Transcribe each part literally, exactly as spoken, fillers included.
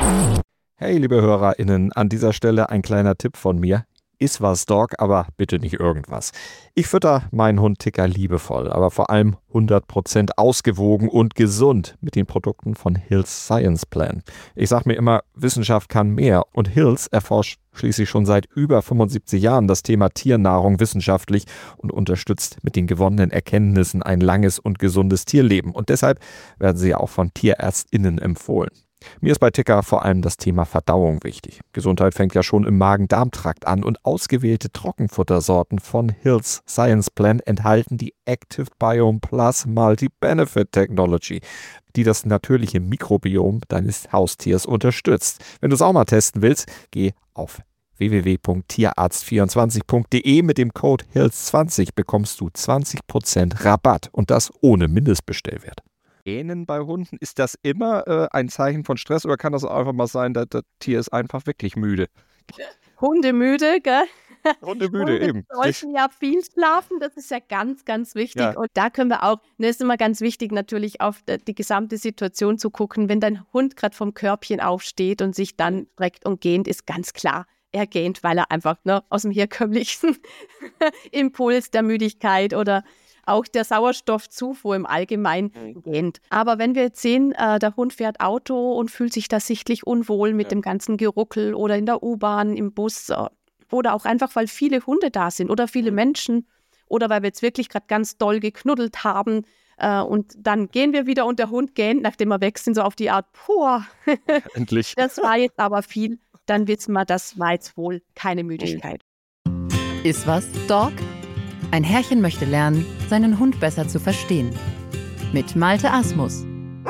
Hey, liebe HörerInnen, an dieser Stelle ein kleiner Tipp von mir. Iss was, Dog, aber bitte nicht irgendwas. Ich fütter meinen Hund Ticker liebevoll, aber vor allem hundert Prozent ausgewogen und gesund mit den Produkten von Hill's Science Plan. Ich sag mir immer, Wissenschaft kann mehr und Hill's erforscht schließlich schon seit über fünfundsiebzig Jahren das Thema Tiernahrung wissenschaftlich und unterstützt mit den gewonnenen Erkenntnissen ein langes und gesundes Tierleben. Und deshalb werden sie auch von TierärztInnen empfohlen. Mir ist bei Ticker vor allem das Thema Verdauung wichtig. Gesundheit fängt ja schon im Magen-Darm-Trakt an und ausgewählte Trockenfuttersorten von Hill's Science Plan enthalten die Active Biome Plus Multi-Benefit Technology, die das natürliche Mikrobiom deines Haustiers unterstützt. Wenn du es auch mal testen willst, geh auf w w w punkt tierarzt vierundzwanzig punkt d e. Mit dem Code Hills zwanzig bekommst du zwanzig Prozent Rabatt und das ohne Mindestbestellwert. Gähnen bei Hunden, ist das immer äh, ein Zeichen von Stress oder kann das auch einfach mal sein, dass das Tier ist einfach wirklich müde? Hunde müde, gell? Hunde müde, Hunde eben. sollten ja viel schlafen, das ist ja ganz, ganz wichtig. Ja. Und da können wir auch, das ist immer ganz wichtig, natürlich auf die gesamte Situation zu gucken. Wenn dein Hund gerade vom Körbchen aufsteht und sich dann streckt und gähnt, ist ganz klar, er gähnt, weil er einfach ne, aus dem herkömmlichen Impuls der Müdigkeit oder auch der Sauerstoffzufuhr im Allgemeinen gähnt. Aber wenn wir jetzt sehen, äh, der Hund fährt Auto und fühlt sich da sichtlich unwohl mit ja. dem ganzen Geruckel oder in der U-Bahn, im Bus äh, oder auch einfach, weil viele Hunde da sind oder viele mhm. Menschen oder weil wir jetzt wirklich gerade ganz doll geknuddelt haben äh, und dann gehen wir wieder und der Hund gähnt, nachdem wir weg sind, so auf die Art, puh, endlich. Das war jetzt aber viel, dann wissen wir, das war jetzt wohl keine Müdigkeit. Iss was, Dog? Ein Herrchen möchte lernen, seinen Hund besser zu verstehen. Mit Malte Asmus.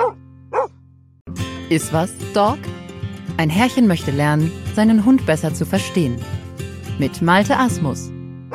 Iss was, Dog? Ein Herrchen möchte lernen, seinen Hund besser zu verstehen. Mit Malte Asmus.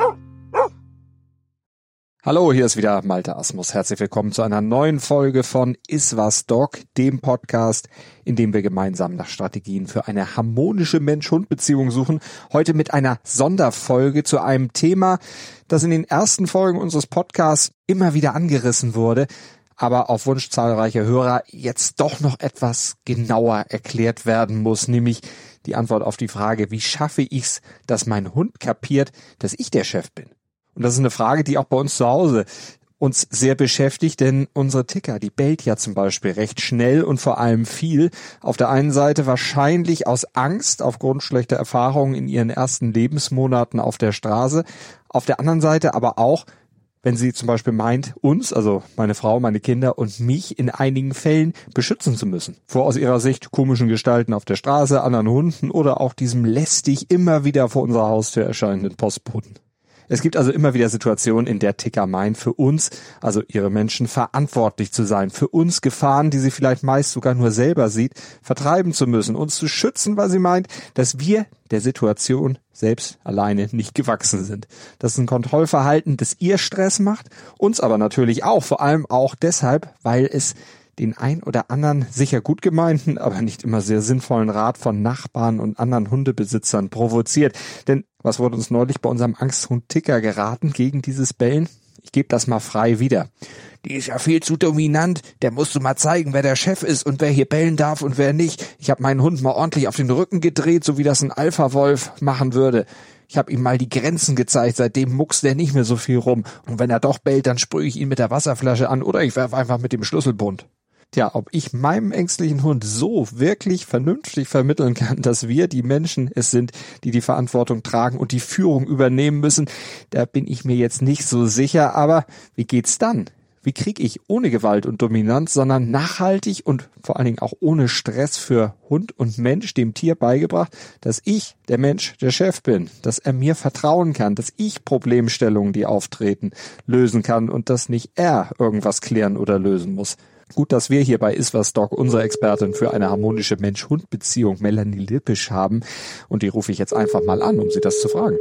Hallo, hier ist wieder Malte Asmus. Herzlich willkommen zu einer neuen Folge von Iss was, Dog, dem Podcast, in dem wir gemeinsam nach Strategien für eine harmonische Mensch-Hund-Beziehung suchen. Heute mit einer Sonderfolge zu einem Thema, das in den ersten Folgen unseres Podcasts immer wieder angerissen wurde, aber auf Wunsch zahlreicher Hörer jetzt doch noch etwas genauer erklärt werden muss, nämlich die Antwort auf die Frage, wie schaffe ich's, dass mein Hund kapiert, dass ich der Chef bin? Und das ist eine Frage, die auch bei uns zu Hause uns sehr beschäftigt, denn unsere Ticker, die bellt ja zum Beispiel recht schnell und vor allem viel. Auf der einen Seite wahrscheinlich aus Angst aufgrund schlechter Erfahrungen in ihren ersten Lebensmonaten auf der Straße. Auf der anderen Seite aber auch, wenn sie zum Beispiel meint, uns, also meine Frau, meine Kinder und mich in einigen Fällen beschützen zu müssen. Vor aus ihrer Sicht komischen Gestalten auf der Straße, anderen Hunden oder auch diesem lästig immer wieder vor unserer Haustür erscheinenden Postboten. Es gibt also immer wieder Situationen, in der Ticker meint, für uns, also ihre Menschen, verantwortlich zu sein, für uns Gefahren, die sie vielleicht meist sogar nur selber sieht, vertreiben zu müssen, uns zu schützen, weil sie meint, dass wir der Situation selbst alleine nicht gewachsen sind. Das ist ein Kontrollverhalten, das ihr Stress macht, uns aber natürlich auch, vor allem auch deshalb, weil es den ein oder anderen sicher gut gemeinten, aber nicht immer sehr sinnvollen Rat von Nachbarn und anderen Hundebesitzern provoziert. Denn was wurde uns neulich bei unserem Angsthund Ticker geraten gegen dieses Bellen? Ich gebe das mal frei wieder. Die ist ja viel zu dominant, der musst du mal zeigen, wer der Chef ist und wer hier bellen darf und wer nicht. Ich habe meinen Hund mal ordentlich auf den Rücken gedreht, so wie das ein Alpha-Wolf machen würde. Ich habe ihm mal die Grenzen gezeigt, seitdem muckst der nicht mehr so viel rum. Und wenn er doch bellt, dann sprühe ich ihn mit der Wasserflasche an oder ich werfe einfach mit dem Schlüsselbund. Tja, ob ich meinem ängstlichen Hund so wirklich vernünftig vermitteln kann, dass wir die Menschen es sind, die die Verantwortung tragen und die Führung übernehmen müssen, da bin ich mir jetzt nicht so sicher. Aber wie geht's dann? Wie kriege ich ohne Gewalt und Dominanz, sondern nachhaltig und vor allen Dingen auch ohne Stress für Hund und Mensch dem Tier beigebracht, dass ich, der Mensch, der Chef bin, dass er mir vertrauen kann, dass ich Problemstellungen, die auftreten, lösen kann und dass nicht er irgendwas klären oder lösen muss. Gut, dass wir hier bei Iss was, Dog unsere Expertin für eine harmonische Mensch-Hund-Beziehung, Melanie Lippisch, haben. Und die rufe ich jetzt einfach mal an, um sie das zu fragen.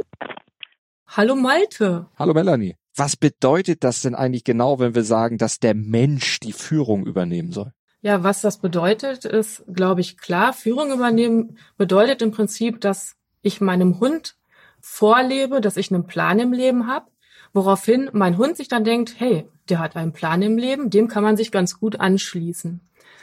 Hallo Malte. Hallo Melanie. Was bedeutet das denn eigentlich genau, wenn wir sagen, dass der Mensch die Führung übernehmen soll? Ja, was das bedeutet, ist, glaube ich, klar. Führung übernehmen bedeutet im Prinzip, dass ich meinem Hund vorlebe, dass ich einen Plan im Leben habe, woraufhin mein Hund sich dann denkt, hey, der hat einen Plan im Leben, dem kann man sich ganz gut anschließen.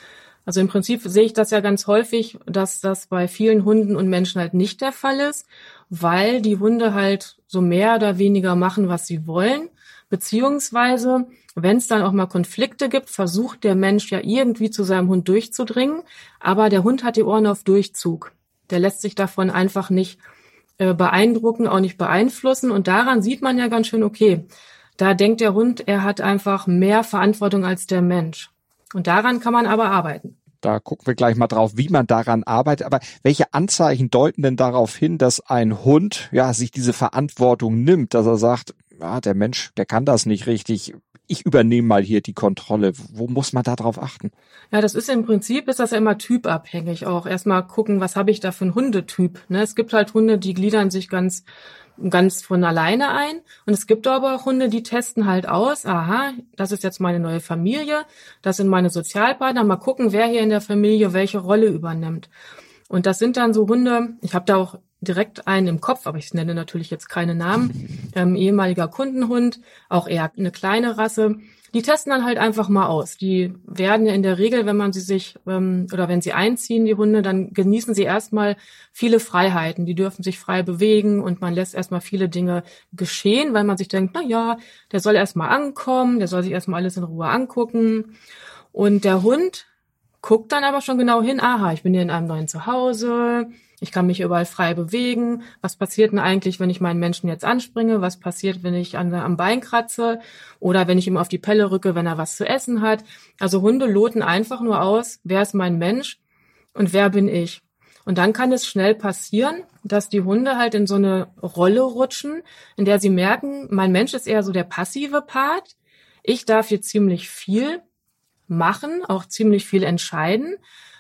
Also im Prinzip sehe ich das ja ganz häufig, dass das bei vielen Hunden und Menschen halt nicht der Fall ist, weil die Hunde halt so mehr oder weniger machen, was sie wollen, beziehungsweise wenn es dann auch mal Konflikte gibt, versucht der Mensch ja irgendwie zu seinem Hund durchzudringen, aber der Hund hat die Ohren auf Durchzug. Der lässt sich davon einfach nicht äh, beeindrucken, auch nicht beeinflussen und daran sieht man ja ganz schön, okay, da denkt der Hund, er hat einfach mehr Verantwortung als der Mensch. Und daran kann man aber arbeiten. Da gucken wir gleich mal drauf, wie man daran arbeitet. Aber welche Anzeichen deuten denn darauf hin, dass ein Hund ja sich diese Verantwortung nimmt, dass er sagt, ja, der Mensch, der kann das nicht richtig. Ich übernehme mal hier die Kontrolle. Wo muss man da drauf achten? Ja, das ist im Prinzip, ist das ja immer typabhängig auch. Erstmal gucken, was habe ich da für einen Hundetyp. Ne? Es gibt halt Hunde, die gliedern sich ganz ganz von alleine ein. Und es gibt aber auch Hunde, die testen halt aus, aha, das ist jetzt meine neue Familie, das sind meine Sozialpartner, mal gucken, wer hier in der Familie welche Rolle übernimmt. Und das sind dann so Hunde, ich habe da auch direkt einen im Kopf, aber ich nenne natürlich jetzt keine Namen, ähm, ehemaliger Kundenhund, auch eher eine kleine Rasse. Die testen dann halt einfach mal aus. Die werden ja in der Regel, wenn man sie sich ähm, oder wenn sie einziehen, die Hunde, dann genießen sie erstmal viele Freiheiten. Die dürfen sich frei bewegen und man lässt erstmal viele Dinge geschehen, weil man sich denkt, na ja, der soll erstmal ankommen, der soll sich erstmal alles in Ruhe angucken. Und der Hund guckt dann aber schon genau hin, aha, ich bin hier in einem neuen Zuhause, ich kann mich überall frei bewegen. Was passiert denn eigentlich, wenn ich meinen Menschen jetzt anspringe? Was passiert, wenn ich an, am Bein kratze? Oder wenn ich ihm auf die Pelle rücke, wenn er was zu essen hat? Also Hunde loten einfach nur aus, wer ist mein Mensch und wer bin ich? Und dann kann es schnell passieren, dass die Hunde halt in so eine Rolle rutschen, in der sie merken, mein Mensch ist eher so der passive Part. Ich darf hier ziemlich viel machen, auch ziemlich viel entscheiden.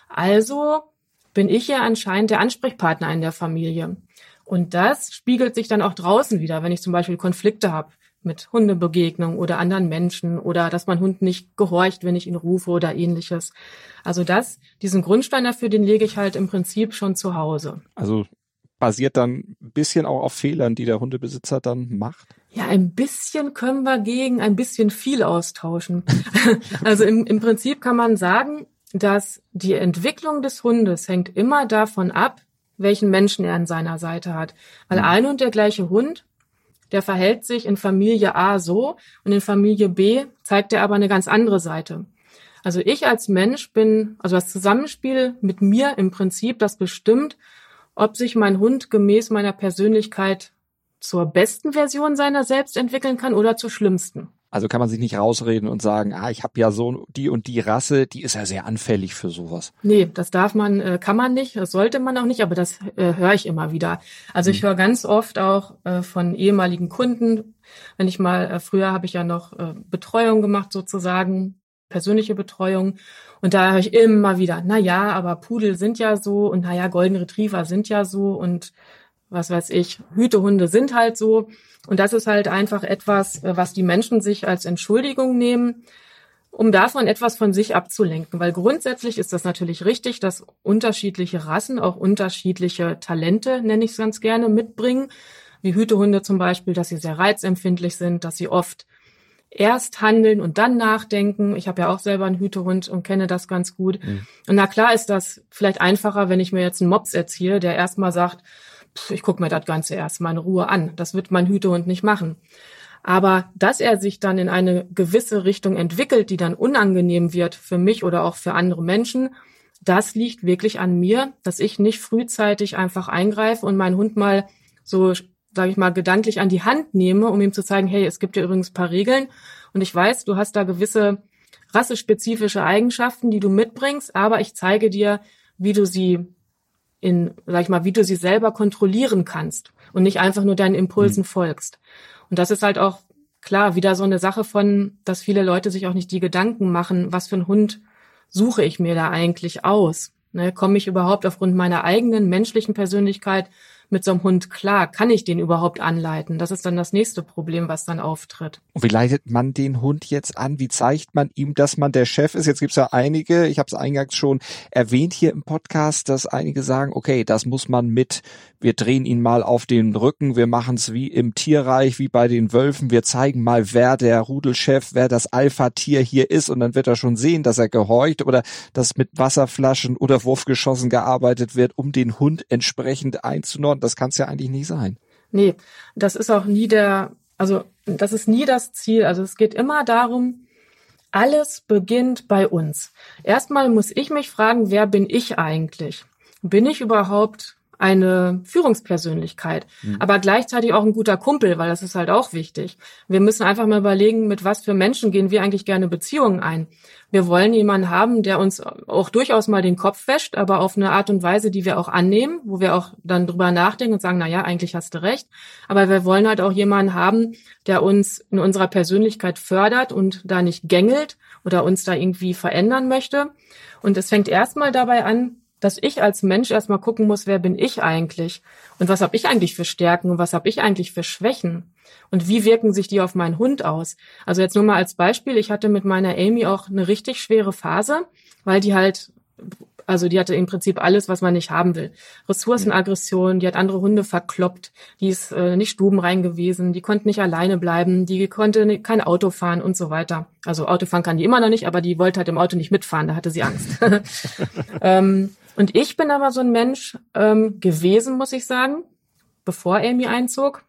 Also bin ich ja anscheinend der Ansprechpartner in der Familie. Und das spiegelt sich dann auch draußen wieder, wenn ich zum Beispiel Konflikte habe mit Hundebegegnungen oder anderen Menschen oder dass mein Hund nicht gehorcht, wenn ich ihn rufe oder ähnliches. Also das, diesen Grundstein dafür, den lege ich halt im Prinzip schon zu Hause. Also basiert dann ein bisschen auch auf Fehlern, die der Hundebesitzer dann macht? Ja, ein bisschen können wir gegen ein bisschen viel austauschen. Also im, im Prinzip kann man sagen, dass die Entwicklung des Hundes hängt immer davon ab, welchen Menschen er an seiner Seite hat. Weil ein und der gleiche Hund, der verhält sich in Familie A so und in Familie B zeigt er aber eine ganz andere Seite. Also ich als Mensch bin, also das Zusammenspiel mit mir im Prinzip, das bestimmt, ob sich mein Hund gemäß meiner Persönlichkeit zur besten Version seiner selbst entwickeln kann oder zur schlimmsten. Also kann man sich nicht rausreden und sagen, ah, ich habe ja so die und die Rasse, die ist ja sehr anfällig für sowas. Nee, das darf man, äh, kann man nicht, das sollte man auch nicht, aber das äh, höre ich immer wieder. Also ich höre ganz oft auch äh, von ehemaligen Kunden, wenn ich mal, äh, früher habe ich ja noch äh, Betreuung gemacht sozusagen, persönliche Betreuung, und da höre ich immer wieder, na ja, aber Pudel sind ja so und na ja, Golden Retriever sind ja so und was weiß ich, Hütehunde sind halt so. Und das ist halt einfach etwas, was die Menschen sich als Entschuldigung nehmen, um davon etwas von sich abzulenken. Weil grundsätzlich ist das natürlich richtig, dass unterschiedliche Rassen auch unterschiedliche Talente, nenne ich es ganz gerne, mitbringen. Wie Hütehunde zum Beispiel, dass sie sehr reizempfindlich sind, dass sie oft erst handeln und dann nachdenken. Ich habe ja auch selber einen Hütehund und kenne das ganz gut. Mhm. Und na klar ist das vielleicht einfacher, wenn ich mir jetzt einen Mops erziehe, der erstmal sagt, ich gucke mir das Ganze erstmal in Ruhe an. Das wird mein Hütehund nicht machen. Aber dass er sich dann in eine gewisse Richtung entwickelt, die dann unangenehm wird für mich oder auch für andere Menschen, das liegt wirklich an mir, dass ich nicht frühzeitig einfach eingreife und meinen Hund mal so, sage ich mal, gedanklich an die Hand nehme, um ihm zu zeigen, hey, es gibt hier übrigens ein paar Regeln und ich weiß, du hast da gewisse rassespezifische Eigenschaften, die du mitbringst, aber ich zeige dir, wie du sie in, sag ich mal, wie du sie selber kontrollieren kannst und nicht einfach nur deinen Impulsen mhm. folgst. Und das ist halt auch, klar, wieder so eine Sache von, dass viele Leute sich auch nicht die Gedanken machen, was für einen Hund suche ich mir da eigentlich aus? Ne, komme ich überhaupt aufgrund meiner eigenen menschlichen Persönlichkeit mit so einem Hund klar? Kann ich den überhaupt anleiten? Das ist dann das nächste Problem, was dann auftritt. Und wie leitet man den Hund jetzt an? Wie zeigt man ihm, dass man der Chef ist? Jetzt gibt's ja einige, ich habe es eingangs schon erwähnt hier im Podcast, dass einige sagen, okay, das muss man mit, wir drehen ihn mal auf den Rücken, wir machen es wie im Tierreich, wie bei den Wölfen, wir zeigen mal, wer der Rudelchef, wer das Alpha-Tier hier ist und dann wird er schon sehen, dass er gehorcht oder dass mit Wasserflaschen oder Wurfgeschossen gearbeitet wird, um den Hund entsprechend einzunordnen. Das kann es ja eigentlich nicht sein. Nee, das ist auch nie der, also das ist nie das Ziel. Also es geht immer darum, alles beginnt bei uns. Erstmal muss ich mich fragen, wer bin ich eigentlich? Bin ich überhaupt eine Führungspersönlichkeit, mhm. aber gleichzeitig auch ein guter Kumpel, weil das ist halt auch wichtig. Wir müssen einfach mal überlegen, mit was für Menschen gehen wir eigentlich gerne Beziehungen ein. Wir wollen jemanden haben, der uns auch durchaus mal den Kopf wäscht, aber auf eine Art und Weise, die wir auch annehmen, wo wir auch dann drüber nachdenken und sagen, na ja, eigentlich hast du recht. Aber wir wollen halt auch jemanden haben, der uns in unserer Persönlichkeit fördert und da nicht gängelt oder uns da irgendwie verändern möchte. Und es fängt erstmal dabei an, dass ich als Mensch erstmal gucken muss, wer bin ich eigentlich? Und was habe ich eigentlich für Stärken und was habe ich eigentlich für Schwächen? Und wie wirken sich die auf meinen Hund aus? Also jetzt nur mal als Beispiel, ich hatte mit meiner Amy auch eine richtig schwere Phase, weil die halt, also die hatte im Prinzip alles, was man nicht haben will. Ressourcenaggression, die hat andere Hunde verkloppt, die ist äh, nicht stubenrein gewesen, die konnte nicht alleine bleiben, die konnte nicht, kein Auto fahren und so weiter. Also Auto fahren kann die immer noch nicht, aber die wollte halt im Auto nicht mitfahren, da hatte sie Angst. ähm, Und ich bin aber so ein Mensch ähm, gewesen, muss ich sagen, bevor Amy einzog,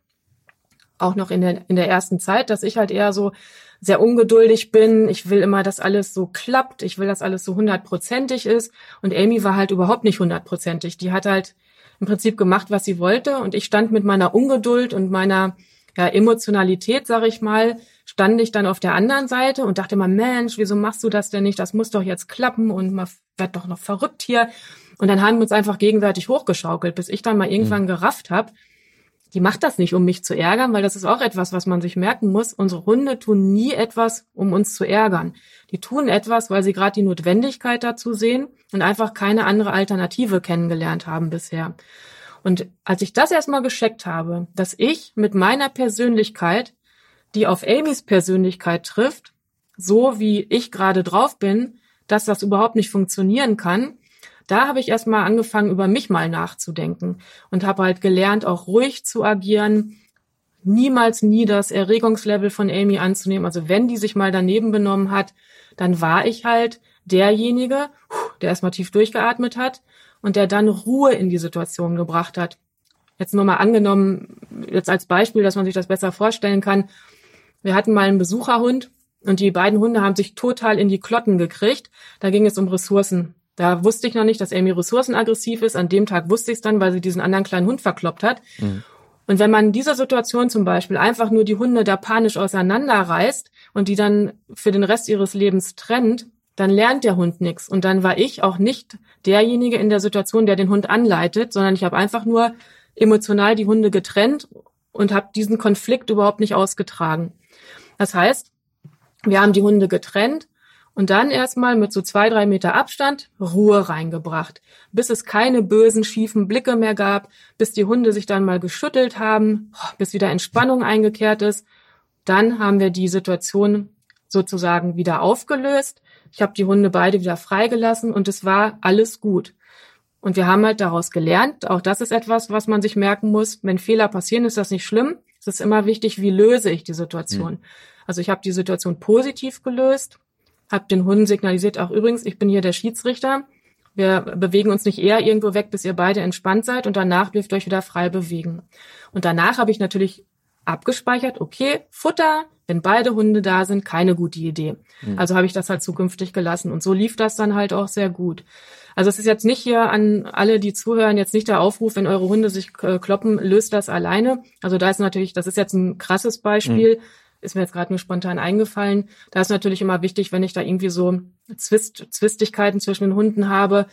auch noch in der in der ersten Zeit, dass ich halt eher so sehr ungeduldig bin. Ich will immer, dass alles so klappt. Ich will, dass alles so hundertprozentig ist. Und Amy war halt überhaupt nicht hundertprozentig. Die hat halt im Prinzip gemacht, was sie wollte. Und ich stand mit meiner Ungeduld und meiner ja, Emotionalität, sag ich mal, stand ich dann auf der anderen Seite und dachte immer, Mensch, wieso machst du das denn nicht? Das muss doch jetzt klappen und man wird doch noch verrückt hier. Und dann haben wir uns einfach gegenseitig hochgeschaukelt, bis ich dann mal irgendwann gerafft habe, die macht das nicht, um mich zu ärgern, weil das ist auch etwas, was man sich merken muss. Unsere Hunde tun nie etwas, um uns zu ärgern. Die tun etwas, weil sie gerade die Notwendigkeit dazu sehen und einfach keine andere Alternative kennengelernt haben bisher. Und als ich das erstmal gecheckt habe, dass ich mit meiner Persönlichkeit, die auf Amys Persönlichkeit trifft, so wie ich gerade drauf bin, dass das überhaupt nicht funktionieren kann, da habe ich erstmal angefangen, über mich mal nachzudenken und habe halt gelernt, auch ruhig zu agieren, niemals nie das Erregungslevel von Amy anzunehmen. Also wenn die sich mal daneben benommen hat, dann war ich halt derjenige, der erstmal tief durchgeatmet hat und der dann Ruhe in die Situation gebracht hat. Jetzt nur mal angenommen, jetzt als Beispiel, dass man sich das besser vorstellen kann. Wir hatten mal einen Besucherhund und die beiden Hunde haben sich total in die Klotten gekriegt. Da ging es um Ressourcen. Da wusste ich noch nicht, dass Amy ressourcenaggressiv ist. An dem Tag wusste ich es dann, weil sie diesen anderen kleinen Hund verkloppt hat. Mhm. Und wenn man in dieser Situation zum Beispiel einfach nur die Hunde da panisch auseinanderreißt und die dann für den Rest ihres Lebens trennt, dann lernt der Hund nichts. Und dann war ich auch nicht derjenige in der Situation, der den Hund anleitet, sondern ich habe einfach nur emotional die Hunde getrennt und habe diesen Konflikt überhaupt nicht ausgetragen. Das heißt, wir haben die Hunde getrennt und dann erstmal mit so zwei, drei Meter Abstand Ruhe reingebracht, bis es keine bösen, schiefen Blicke mehr gab, bis die Hunde sich dann mal geschüttelt haben, bis wieder Entspannung eingekehrt ist. Dann haben wir die Situation sozusagen wieder aufgelöst. Ich habe die Hunde beide wieder freigelassen und es war alles gut. Und wir haben halt daraus gelernt, auch das ist etwas, was man sich merken muss, wenn Fehler passieren, ist das nicht schlimm. Es ist immer wichtig, wie löse ich die Situation. Mhm. Also ich habe die Situation positiv gelöst, habe den Hunden signalisiert, auch übrigens, ich bin hier der Schiedsrichter. Wir bewegen uns nicht eher irgendwo weg, bis ihr beide entspannt seid und danach dürft ihr euch wieder frei bewegen. Und danach habe ich natürlich abgespeichert, okay, Futter, wenn beide Hunde da sind, keine gute Idee. Mhm. Also habe ich das halt zukünftig gelassen und so lief das dann halt auch sehr gut. Also es ist jetzt nicht hier an alle, die zuhören, jetzt nicht der Aufruf, wenn eure Hunde sich äh, kloppen, löst das alleine. Also da ist natürlich, das ist jetzt ein krasses Beispiel, mhm. ist mir jetzt gerade nur spontan eingefallen. Da ist natürlich immer wichtig, wenn ich da irgendwie so Zwist, Zwistigkeiten zwischen den Hunden habe,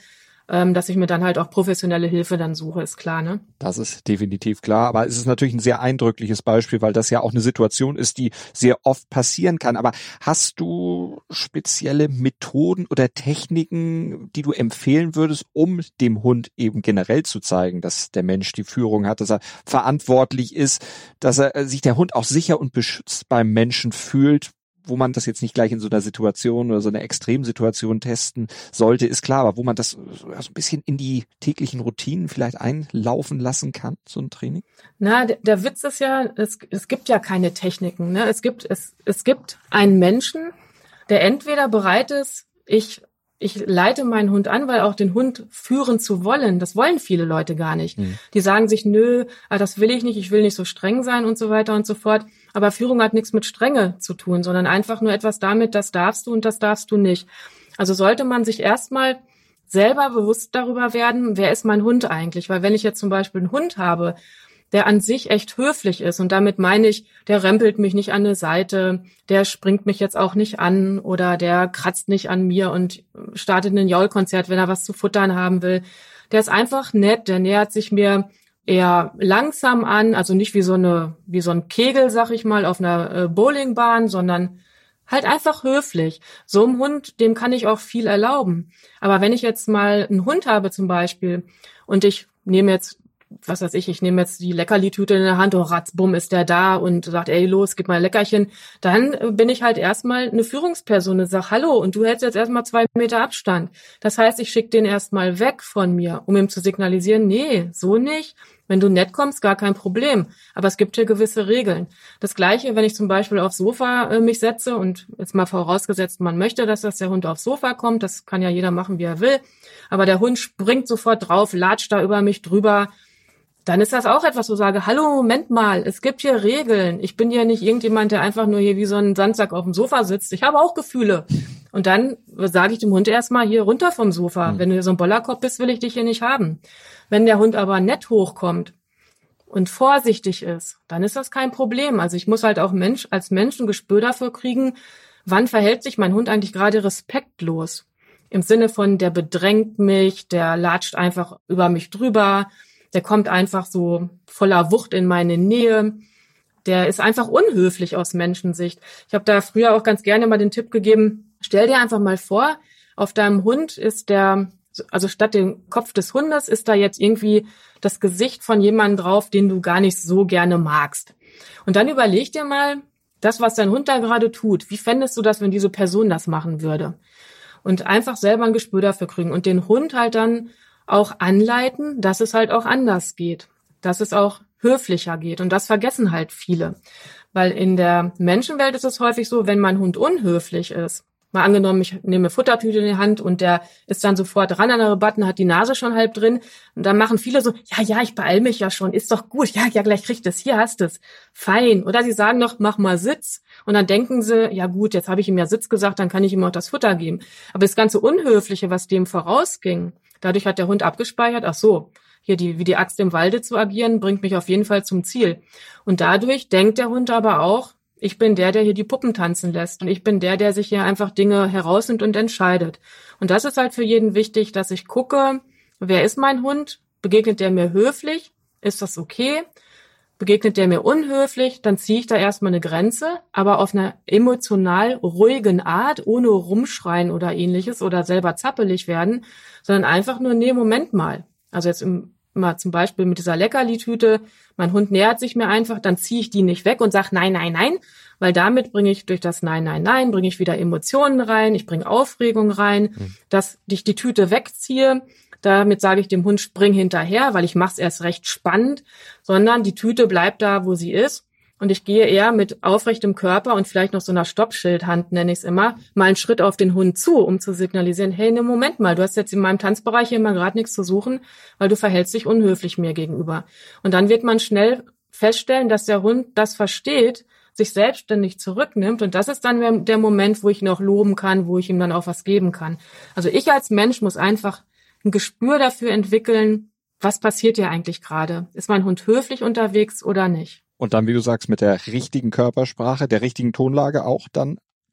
ähm, dass ich mir dann halt auch professionelle Hilfe dann suche, ist klar, ne? Das ist definitiv klar, aber es ist natürlich ein sehr eindrückliches Beispiel, weil das ja auch eine Situation ist, die sehr oft passieren kann. Aber hast du spezielle Methoden oder Techniken, die du empfehlen würdest, um dem Hund eben generell zu zeigen, dass der Mensch die Führung hat, dass er verantwortlich ist, dass er sich der Hund auch sicher und beschützt beim Menschen fühlt, wo man das jetzt nicht gleich in so einer Situation oder so einer Extremsituation testen sollte, ist klar, aber wo man das so ein bisschen in die täglichen Routinen vielleicht einlaufen lassen kann, so ein Training? Na, der, der Witz ist ja, es, es gibt ja keine Techniken, ne? Es gibt, es, es gibt einen Menschen, der entweder bereit ist, ich Ich leite meinen Hund an, weil auch den Hund führen zu wollen, das wollen viele Leute gar nicht. Mhm. Die sagen sich, nö, das will ich nicht, ich will nicht so streng sein und so weiter und so fort. Aber Führung hat nichts mit Strenge zu tun, sondern einfach nur etwas damit, das darfst du und das darfst du nicht. Also sollte man sich erstmal selber bewusst darüber werden, wer ist mein Hund eigentlich? Weil wenn ich jetzt zum Beispiel einen Hund habe, der an sich echt höflich ist. Und damit meine ich, der rempelt mich nicht an eine Seite, der springt mich jetzt auch nicht an oder der kratzt nicht an mir und startet ein Jaulkonzert, wenn er was zu futtern haben will. Der ist einfach nett, der nähert sich mir eher langsam an, also nicht wie so eine, wie so ein Kegel, sag ich mal, auf einer Bowlingbahn, sondern halt einfach höflich. So einem Hund, dem kann ich auch viel erlauben. Aber wenn ich jetzt mal einen Hund habe zum Beispiel und ich nehme jetzt was weiß ich, ich nehme jetzt die Leckerli-Tüte in der Hand, oh ratzbumm, ist der da und sagt, ey, los, gib mal ein Leckerchen. Dann bin ich halt erstmal eine Führungsperson und sag, hallo, und du hältst jetzt erstmal zwei Meter Abstand. Das heißt, ich schicke den erstmal weg von mir, um ihm zu signalisieren, nee, so nicht. Wenn du nett kommst, gar kein Problem. Aber es gibt hier gewisse Regeln. Das Gleiche, wenn ich zum Beispiel aufs Sofa äh, mich setze und jetzt mal vorausgesetzt, man möchte, dass das der Hund aufs Sofa kommt, das kann ja jeder machen, wie er will. Aber der Hund springt sofort drauf, latscht da über mich drüber. Dann ist das auch etwas, wo ich sage, hallo, Moment mal, es gibt hier Regeln. Ich bin ja nicht irgendjemand, der einfach nur hier wie so ein Sandsack auf dem Sofa sitzt. Ich habe auch Gefühle. Und dann sage ich dem Hund erstmal, hier runter vom Sofa. Mhm. Wenn du hier so ein Bollerkopf bist, will ich dich hier nicht haben. Wenn der Hund aber nett hochkommt und vorsichtig ist, dann ist das kein Problem. Also ich muss halt auch Mensch als Mensch ein Gespür dafür kriegen, wann verhält sich mein Hund eigentlich gerade respektlos. Im Sinne von, der bedrängt mich, der latscht einfach über mich drüber, der kommt einfach so voller Wucht in meine Nähe. Der ist einfach unhöflich aus Menschensicht. Ich habe da früher auch ganz gerne mal den Tipp gegeben, stell dir einfach mal vor, auf deinem Hund ist der, also statt dem Kopf des Hundes ist da jetzt irgendwie das Gesicht von jemandem drauf, den du gar nicht so gerne magst. Und dann überleg dir mal, das, was dein Hund da gerade tut, wie fändest du das, wenn diese Person das machen würde? Und einfach selber ein Gespür dafür kriegen und den Hund halt dann auch anleiten, dass es halt auch anders geht, dass es auch höflicher geht. Und das vergessen halt viele. Weil in der Menschenwelt ist es häufig so, wenn mein Hund unhöflich ist, mal angenommen, ich nehme Futtertüte in die Hand und der ist dann sofort ran an der Rabatten, hat die Nase schon halb drin. Und dann machen viele so, ja, ja, ich beeil mich ja schon, ist doch gut, ja, ja, gleich kriegt es, hier hast es, fein. Oder sie sagen noch, mach mal Sitz. Und dann denken sie, ja gut, jetzt habe ich ihm ja Sitz gesagt, dann kann ich ihm auch das Futter geben. Aber das ganze Unhöfliche, was dem vorausging, dadurch hat der Hund abgespeichert, ach so, hier die, wie die Axt im Walde zu agieren, bringt mich auf jeden Fall zum Ziel. Und dadurch denkt der Hund aber auch, ich bin der, der hier die Puppen tanzen lässt. Und ich bin der, der sich hier einfach Dinge herausnimmt und entscheidet. Und das ist halt für jeden wichtig, dass ich gucke, wer ist mein Hund? Begegnet der mir höflich? Ist das okay? Begegnet der mir unhöflich? Dann ziehe ich da erstmal eine Grenze, aber auf einer emotional ruhigen Art, ohne rumschreien oder ähnliches oder selber zappelig werden, sondern einfach nur, nee, Moment mal. Also jetzt im mal zum Beispiel mit dieser Leckerli-Tüte, mein Hund nähert sich mir einfach, dann ziehe ich die nicht weg und sage nein, nein, nein, weil damit bringe ich durch das Nein, nein, nein, bringe ich wieder Emotionen rein, ich bringe Aufregung rein, mhm. dass ich die Tüte wegziehe, damit sage ich dem Hund, spring hinterher, weil ich mache es erst recht spannend, sondern die Tüte bleibt da, wo sie ist. Und ich gehe eher mit aufrechtem Körper und vielleicht noch so einer Stoppschildhand, nenne ich es immer, mal einen Schritt auf den Hund zu, um zu signalisieren, hey, ne Moment mal, du hast jetzt in meinem Tanzbereich hier mal gerade nichts zu suchen, weil du verhältst dich unhöflich mir gegenüber. Und dann wird man schnell feststellen, dass der Hund das versteht, sich selbstständig zurücknimmt. Und das ist dann der Moment, wo ich ihn auch loben kann, wo ich ihm dann auch was geben kann. Also ich als Mensch muss einfach ein Gespür dafür entwickeln, was passiert hier eigentlich gerade? Ist mein Hund höflich unterwegs oder nicht? Und dann, wie du sagst, mit der richtigen Körpersprache, der richtigen Tonlage auch dann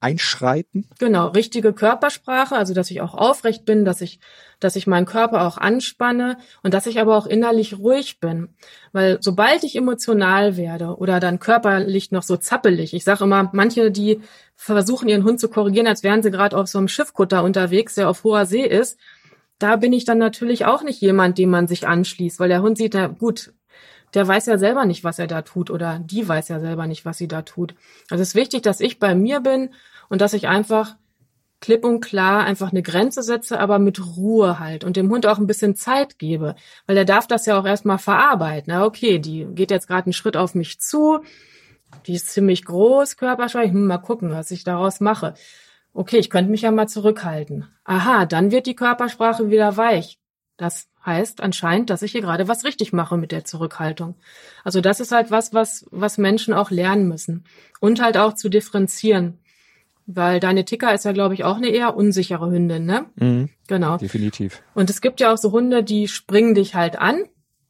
einschreiten? Genau, richtige Körpersprache, also dass ich auch aufrecht bin, dass ich, dass ich meinen Körper auch anspanne und dass ich aber auch innerlich ruhig bin. Weil sobald ich emotional werde oder dann körperlich noch so zappelig, ich sage immer, manche, die versuchen ihren Hund zu korrigieren, als wären sie gerade auf so einem Schiffkutter unterwegs, der auf hoher See ist, da bin ich dann natürlich auch nicht jemand, dem man sich anschließt, weil der Hund sieht, ja gut, der weiß ja selber nicht, was er da tut oder die weiß ja selber nicht, was sie da tut. Also es ist wichtig, dass ich bei mir bin und dass ich einfach klipp und klar einfach eine Grenze setze, aber mit Ruhe halt und dem Hund auch ein bisschen Zeit gebe, weil der darf das ja auch erstmal verarbeiten. Na okay, die geht jetzt gerade einen Schritt auf mich zu, die ist ziemlich groß, Körpersprache, hm, mal gucken, was ich daraus mache. Okay, ich könnte mich ja mal zurückhalten. Aha, dann wird die Körpersprache wieder weich. Das heißt anscheinend, dass ich hier gerade was richtig mache mit der Zurückhaltung. Also das ist halt was, was, was Menschen auch lernen müssen. Und halt auch zu differenzieren. Weil deine Ticker ist ja, glaube ich, auch eine eher unsichere Hündin, ne? Mhm, genau. Definitiv. Und es gibt ja auch so Hunde, die springen dich halt an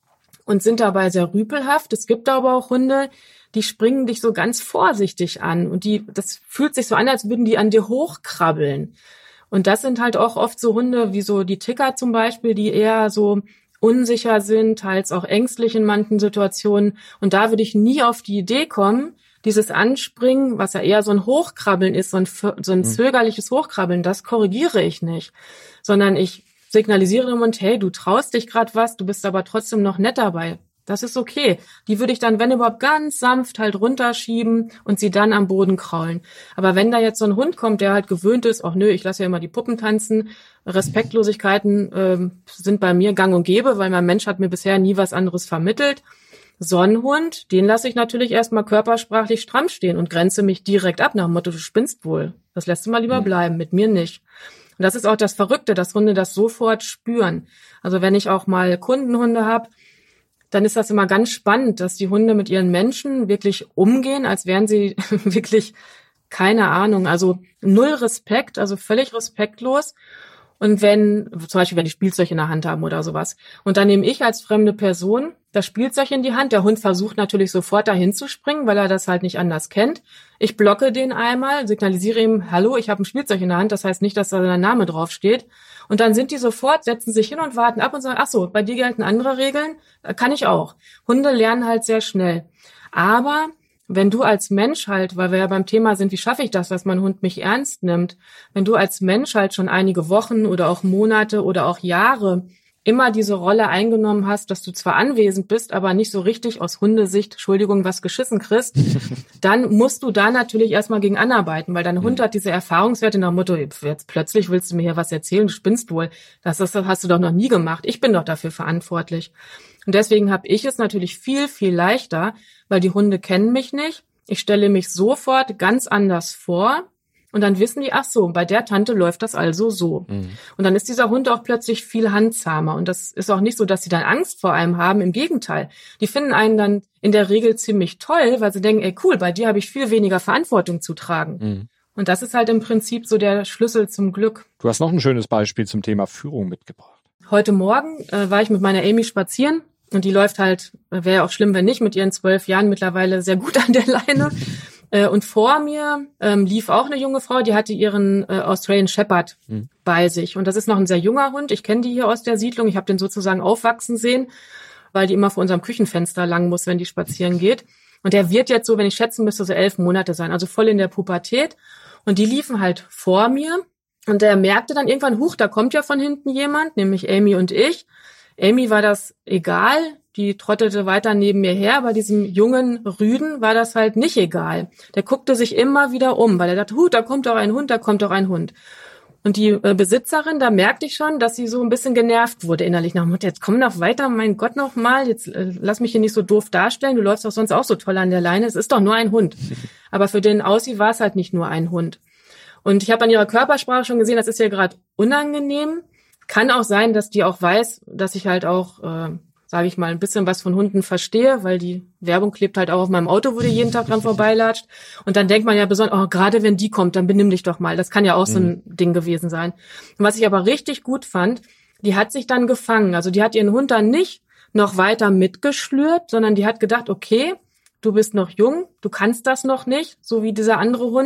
und sind dabei sehr rüpelhaft. Es gibt aber auch Hunde, die springen dich so ganz vorsichtig an. Und die, das fühlt sich so an, als würden die an dir hochkrabbeln. Und das sind halt auch oft so Hunde wie so die Ticker zum Beispiel, die eher so unsicher sind, teils auch ängstlich in manchen Situationen. Und da würde ich nie auf die Idee kommen, dieses Anspringen, was ja eher so ein Hochkrabbeln ist, so ein, so ein zögerliches Hochkrabbeln, das korrigiere ich nicht. Sondern ich signalisiere dem Hund, hey, du traust dich gerade was, du bist aber trotzdem noch nett dabei. Das ist okay. Die würde ich dann, wenn überhaupt, ganz sanft halt runterschieben und sie dann am Boden kraulen. Aber wenn da jetzt so ein Hund kommt, der halt gewöhnt ist, ach nö, ich lasse ja immer die Puppen tanzen, Respektlosigkeiten ähm, sind bei mir gang und gäbe, weil mein Mensch hat mir bisher nie was anderes vermittelt. So ein Hund, den lasse ich natürlich erstmal körpersprachlich stramm stehen und grenze mich direkt ab nach dem Motto, du spinnst wohl. Das lässt du mal lieber bleiben, mit mir nicht. Und das ist auch das Verrückte, dass Hunde das sofort spüren. Also wenn ich auch mal Kundenhunde habe, dann ist das immer ganz spannend, dass die Hunde mit ihren Menschen wirklich umgehen, als wären sie wirklich, keine Ahnung, also null Respekt, also völlig respektlos. Und wenn, zum Beispiel, wenn die Spielzeug in der Hand haben oder sowas. Und dann nehme ich als fremde Person das Spielzeug in die Hand. Der Hund versucht natürlich sofort dahin zu springen, weil er das halt nicht anders kennt. Ich blocke den einmal, signalisiere ihm, hallo, ich habe ein Spielzeug in der Hand. Das heißt nicht, dass da sein Name draufsteht. Und dann sind die sofort, setzen sich hin und warten ab und sagen, ach so, bei dir gelten andere Regeln, kann ich auch. Hunde lernen halt sehr schnell. Aber wenn du als Mensch halt, weil wir ja beim Thema sind, wie schaffe ich das, dass mein Hund mich ernst nimmt, wenn du als Mensch halt schon einige Wochen oder auch Monate oder auch Jahre immer diese Rolle eingenommen hast, dass du zwar anwesend bist, aber nicht so richtig aus Hundesicht, Entschuldigung, was geschissen kriegst, dann musst du da natürlich erstmal gegen anarbeiten, weil dein Hund hat diese Erfahrungswerte nach dem Motto, jetzt plötzlich willst du mir hier was erzählen, du spinnst wohl. Das, das hast du doch noch nie gemacht. Ich bin doch dafür verantwortlich. Und deswegen habe ich es natürlich viel, viel leichter, weil die Hunde kennen mich nicht. Ich stelle mich sofort ganz anders vor. Und dann wissen die, ach so, bei der Tante läuft das also so. Mhm. Und dann ist dieser Hund auch plötzlich viel handzahmer. Und das ist auch nicht so, dass sie dann Angst vor einem haben. Im Gegenteil. Die finden einen dann in der Regel ziemlich toll, weil sie denken, ey cool, bei dir habe ich viel weniger Verantwortung zu tragen. Mhm. Und das ist halt im Prinzip so der Schlüssel zum Glück. Du hast noch ein schönes Beispiel zum Thema Führung mitgebracht. Heute Morgen äh, war ich mit meiner Amy spazieren. Und die läuft halt, wäre ja auch schlimm, wenn nicht, mit ihren zwölf Jahren mittlerweile sehr gut an der Leine. Und vor mir ähm, lief auch eine junge Frau, die hatte ihren äh, Australian Shepherd mhm. bei sich. Und das ist noch ein sehr junger Hund. Ich kenne die hier aus der Siedlung. Ich habe den sozusagen aufwachsen sehen, weil die immer vor unserem Küchenfenster lang muss, wenn die spazieren geht. Und der wird jetzt so, wenn ich schätzen müsste, so elf Monate sein, also voll in der Pubertät. Und die liefen halt vor mir. Und der merkte dann irgendwann, huch, da kommt ja von hinten jemand, nämlich Amy und ich. Amy war das egal. Die trottete weiter neben mir her. Bei diesem jungen Rüden war das halt nicht egal. Der guckte sich immer wieder um, weil er dachte, huh, da kommt doch ein Hund, da kommt doch ein Hund. Und die äh, Besitzerin, da merkte ich schon, dass sie so ein bisschen genervt wurde innerlich. Nach dem Motto, jetzt komm doch weiter, mein Gott noch mal, jetzt äh, lass mich hier nicht so doof darstellen, du läufst doch sonst auch so toll an der Leine, es ist doch nur ein Hund. Aber für den Aussie war es halt nicht nur ein Hund. Und ich habe an ihrer Körpersprache schon gesehen, das ist ihr gerade unangenehm. Kann auch sein, dass die auch weiß, dass ich halt auch... Äh, sage ich mal, ein bisschen was von Hunden verstehe, weil die Werbung klebt halt auch auf meinem Auto, wo die jeden Tag dran vorbeilatscht. Und dann denkt man ja besonders, oh, gerade wenn die kommt, dann benimm dich doch mal. Das kann ja auch mhm. so ein Ding gewesen sein. Und was ich aber richtig gut fand, die hat sich dann gefangen. Also die hat ihren Hund dann nicht noch weiter mitgeschlürt, sondern die hat gedacht, okay, du bist noch jung, du kannst das noch nicht, so wie dieser andere Hund.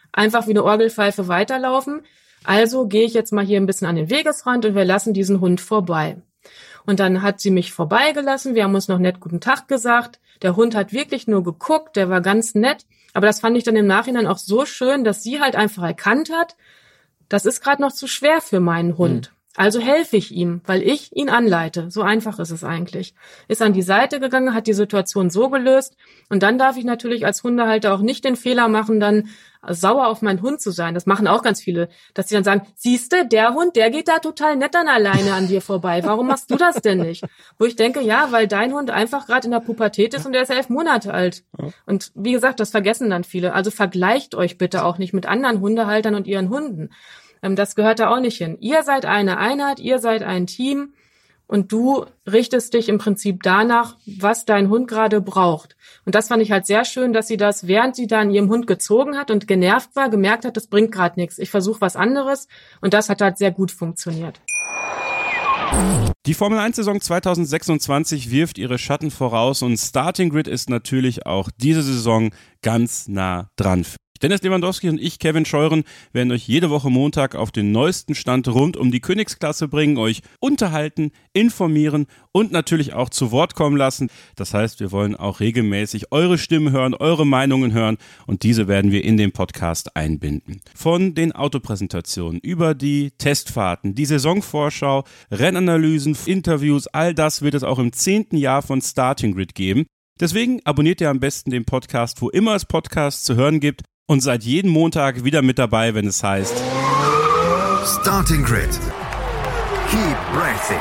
einfach wie eine Orgelpfeife weiterlaufen. Also gehe ich jetzt mal hier ein bisschen an den Wegesrand und wir lassen diesen Hund vorbei. Und dann hat sie mich vorbeigelassen, wir haben uns noch nett guten Tag gesagt. Der Hund hat wirklich nur geguckt, der war ganz nett. Aber das fand ich dann im Nachhinein auch so schön, dass sie halt einfach erkannt hat, das ist gerade noch zu schwer für meinen Hund. Mhm. Also helfe ich ihm, weil ich ihn anleite. So einfach ist es eigentlich. Ist an die Seite gegangen, hat die Situation so gelöst. Und dann darf ich natürlich als Hundehalter auch nicht den Fehler machen, dann sauer auf meinen Hund zu sein. Das machen auch ganz viele, dass sie dann sagen, siehste, der Hund, der geht da total nett dann alleine an dir vorbei. Warum machst du das denn nicht? Wo ich denke, ja, weil dein Hund einfach gerade in der Pubertät ist und der ist elf Monate alt. Und wie gesagt, das vergessen dann viele. Also vergleicht euch bitte auch nicht mit anderen Hundehaltern und ihren Hunden. Das gehört da auch nicht hin. Ihr seid eine Einheit, ihr seid ein Team und du richtest dich im Prinzip danach, was dein Hund gerade braucht. Und das fand ich halt sehr schön, dass sie das, während sie da an ihrem Hund gezogen hat und genervt war, gemerkt hat, das bringt gerade nichts. Ich versuche was anderes und das hat halt sehr gut funktioniert. Die Formel eins Saison zwanzig sechsundzwanzig wirft ihre Schatten voraus und Starting Grid ist natürlich auch diese Saison ganz nah dran. Dennis Lewandowski und ich, Kevin Scheuren, werden euch jede Woche Montag auf den neuesten Stand rund um die Königsklasse bringen, euch unterhalten, informieren und natürlich auch zu Wort kommen lassen. Das heißt, wir wollen auch regelmäßig eure Stimmen hören, eure Meinungen hören und diese werden wir in den Podcast einbinden. Von den Autopräsentationen über die Testfahrten, die Saisonvorschau, Rennanalysen, Interviews, all das wird es auch im zehnten Jahr von Starting Grid geben. Deswegen abonniert ihr am besten den Podcast, wo immer es Podcasts zu hören gibt. Und seid jeden Montag wieder mit dabei, wenn es heißt Starting Grid. Keep racing.